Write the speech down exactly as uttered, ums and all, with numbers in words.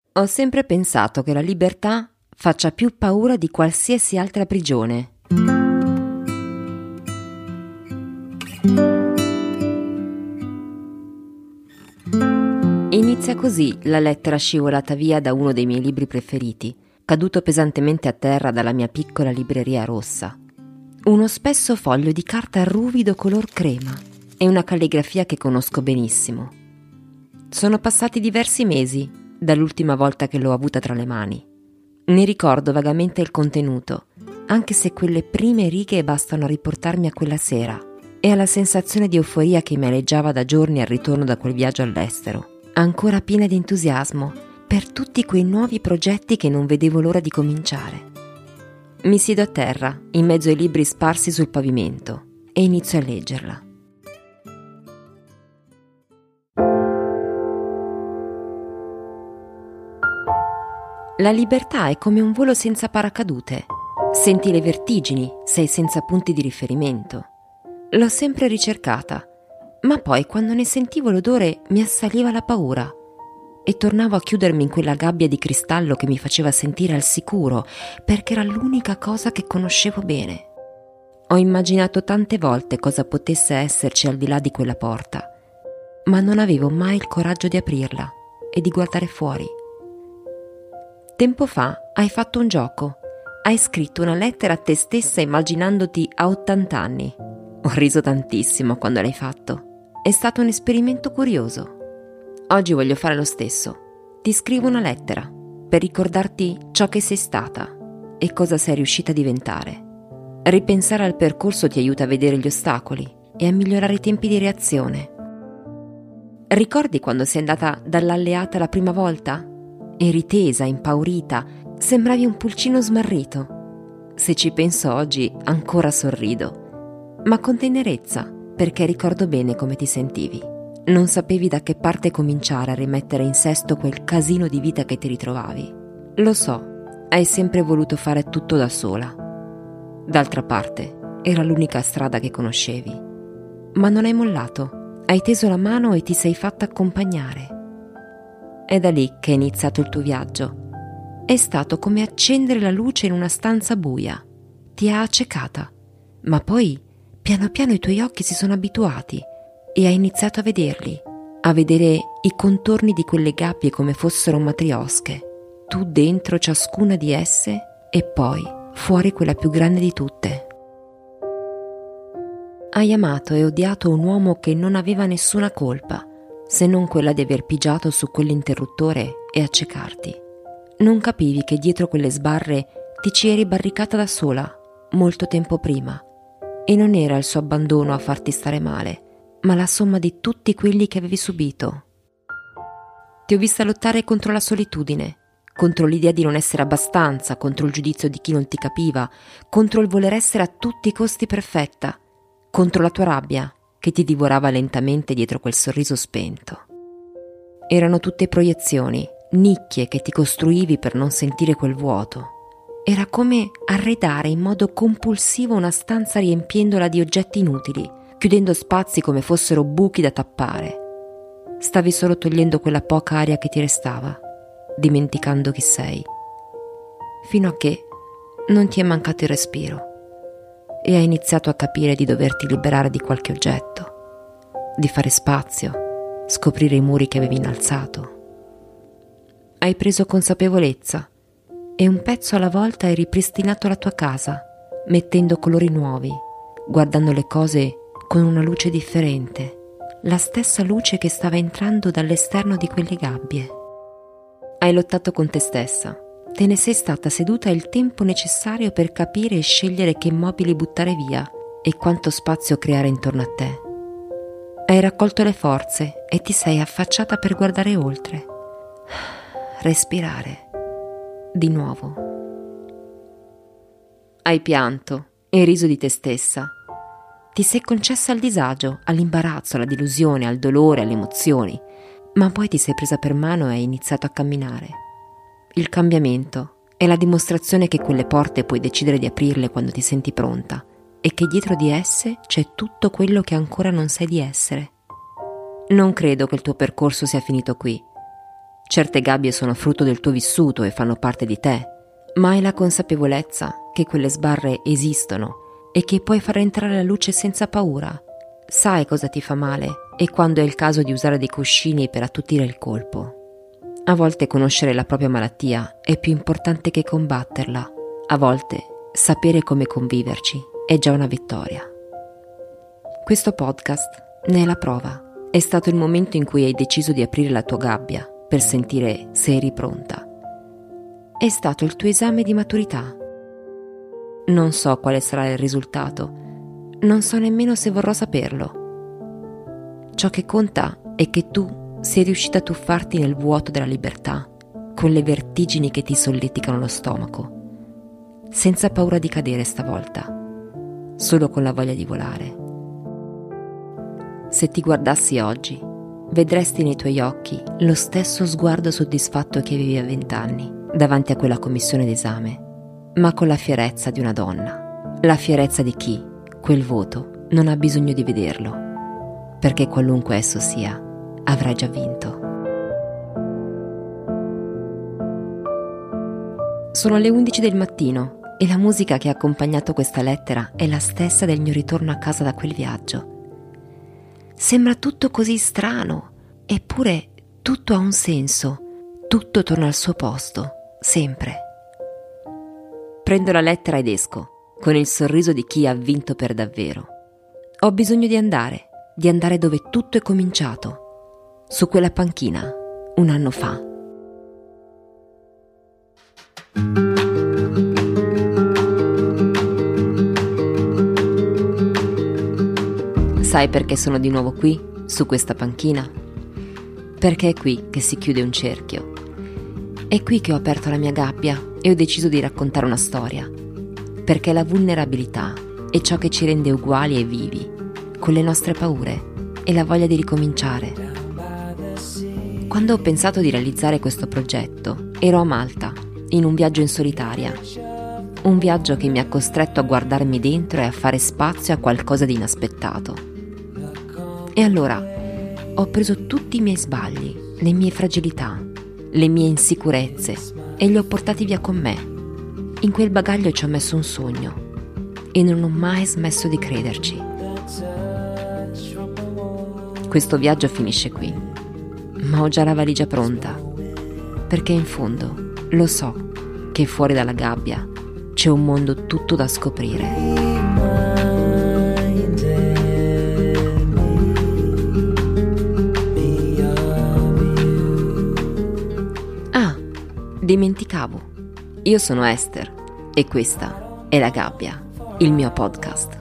Ho sempre pensato che la libertà faccia più paura di qualsiasi altra prigione. Inizia così la lettera scivolata via da uno dei miei libri preferiti, caduto pesantemente a terra dalla mia piccola libreria rossa. Uno spesso foglio di carta ruvido color crema e una calligrafia che conosco benissimo. Sono passati diversi mesi dall'ultima volta che l'ho avuta tra le mani. Ne ricordo vagamente il contenuto, anche se quelle prime righe bastano a riportarmi a quella sera e alla sensazione di euforia che mi aleggiava da giorni al ritorno da quel viaggio all'estero, ancora piena di entusiasmo per tutti quei nuovi progetti che non vedevo l'ora di cominciare. Mi siedo a terra, in mezzo ai libri sparsi sul pavimento, e inizio a leggerla. La libertà è come un volo senza paracadute. Senti le vertigini, sei senza punti di riferimento. L'ho sempre ricercata, ma poi quando ne sentivo l'odore mi assaliva la paura e tornavo a chiudermi in quella gabbia di cristallo che mi faceva sentire al sicuro, perché era l'unica cosa che conoscevo bene. Ho immaginato tante volte cosa potesse esserci al di là di quella porta, ma non avevo mai il coraggio di aprirla e di guardare fuori. Tempo fa hai fatto un gioco. Hai scritto una lettera a te stessa immaginandoti a ottanta anni. Ho riso tantissimo quando l'hai fatto. È stato un esperimento curioso. Oggi voglio fare lo stesso. Ti scrivo una lettera per ricordarti ciò che sei stata e cosa sei riuscita a diventare. Ripensare al percorso ti aiuta a vedere gli ostacoli e a migliorare i tempi di reazione. Ricordi quando sei andata dall'alleata la prima volta? Eri tesa, impaurita, sembravi un pulcino smarrito. Se ci penso oggi ancora sorrido, ma con tenerezza, perché ricordo bene come ti sentivi. Non sapevi da che parte cominciare a rimettere in sesto quel casino di vita che ti ritrovavi. Lo so, hai sempre voluto fare tutto da sola. D'altra parte, era l'unica strada che conoscevi. Ma non hai mollato, hai teso la mano e ti sei fatta accompagnare. È da lì che è iniziato il tuo viaggio. È stato come accendere la luce in una stanza buia. Ti ha accecata, ma poi, piano piano, i tuoi occhi si sono abituati e hai iniziato a vederli, a vedere i contorni di quelle gabbie come fossero matriosche, tu dentro ciascuna di esse e poi fuori quella più grande di tutte. Hai amato e odiato un uomo che non aveva nessuna colpa, se non quella di aver pigiato su quell'interruttore e accecarti. Non capivi che dietro quelle sbarre ti ci eri barricata da sola, molto tempo prima, e non era il suo abbandono a farti stare male, ma la somma di tutti quelli che avevi subito. Ti ho vista lottare contro la solitudine, contro l'idea di non essere abbastanza, contro il giudizio di chi non ti capiva, contro il voler essere a tutti i costi perfetta, contro la tua rabbia che ti divorava lentamente dietro quel sorriso spento. Erano tutte proiezioni, nicchie che ti costruivi per non sentire quel vuoto. Era come arredare in modo compulsivo una stanza riempiendola di oggetti inutili, chiudendo spazi come fossero buchi da tappare. Stavi solo togliendo quella poca aria che ti restava, dimenticando chi sei. Fino a che non ti è mancato il respiro e hai iniziato a capire di doverti liberare di qualche oggetto, di fare spazio, scoprire i muri che avevi innalzato. Hai preso consapevolezza e un pezzo alla volta hai ripristinato la tua casa, mettendo colori nuovi, guardando le cose con una luce differente, la stessa luce che stava entrando dall'esterno di quelle gabbie. Hai lottato con te stessa. Te ne sei stata seduta il tempo necessario per capire e scegliere che mobili buttare via e quanto spazio creare intorno a te. Hai raccolto le forze e ti sei affacciata per guardare oltre. Respirare. Di nuovo. Hai pianto e riso di te stessa. Ti sei concessa al disagio, all'imbarazzo, alla delusione, al dolore, alle emozioni, ma poi ti sei presa per mano e hai iniziato a camminare. Il cambiamento è la dimostrazione che quelle porte puoi decidere di aprirle quando ti senti pronta e che dietro di esse c'è tutto quello che ancora non sai di essere. Non credo che il tuo percorso sia finito qui. Certe gabbie sono frutto del tuo vissuto e fanno parte di te, ma hai la consapevolezza che quelle sbarre esistono e che puoi far entrare la luce senza paura. Sai cosa ti fa male e quando è il caso di usare dei cuscini per attutire il colpo. A volte conoscere la propria malattia è più importante che combatterla. A volte sapere come conviverci è già una vittoria. Questo podcast ne è la prova. È stato il momento in cui hai deciso di aprire la tua gabbia per sentire se eri pronta. È stato il tuo esame di maturità. Non so quale sarà il risultato, non so nemmeno se vorrò saperlo. Ciò che conta è che tu sei riuscita a tuffarti nel vuoto della libertà, con le vertigini che ti solleticano lo stomaco, senza paura di cadere stavolta, solo con la voglia di volare. Se ti guardassi oggi, vedresti nei tuoi occhi lo stesso sguardo soddisfatto che avevi a vent'anni davanti a quella commissione d'esame, ma con la fierezza di una donna, la fierezza di chi quel voto non ha bisogno di vederlo, perché qualunque esso sia, avrai già vinto. Sono le undici del mattino e la musica che ha accompagnato questa lettera è la stessa del mio ritorno a casa da quel viaggio. Sembra tutto così strano, eppure tutto ha un senso, tutto torna al suo posto, sempre. Prendo la lettera ed esco, con il sorriso di chi ha vinto per davvero. Ho bisogno di andare, di andare dove tutto è cominciato, su quella panchina, un anno fa. Sai perché sono di nuovo qui, su questa panchina? Perché è qui che si chiude un cerchio. È qui che ho aperto la mia gabbia e ho deciso di raccontare una storia. Perché la vulnerabilità è ciò che ci rende uguali e vivi, con le nostre paure e la voglia di ricominciare. Quando ho pensato di realizzare questo progetto, ero a Malta, in un viaggio in solitaria. Un viaggio che mi ha costretto a guardarmi dentro e a fare spazio a qualcosa di inaspettato. E allora ho preso tutti i miei sbagli, le mie fragilità, le mie insicurezze e li ho portati via con me. In quel bagaglio ci ho messo un sogno e non ho mai smesso di crederci. Questo viaggio finisce qui, ma ho già la valigia pronta, perché in fondo lo so che fuori dalla gabbia c'è un mondo tutto da scoprire. Dimenticavo, io sono Esther e questa è La Gabbia, il mio podcast.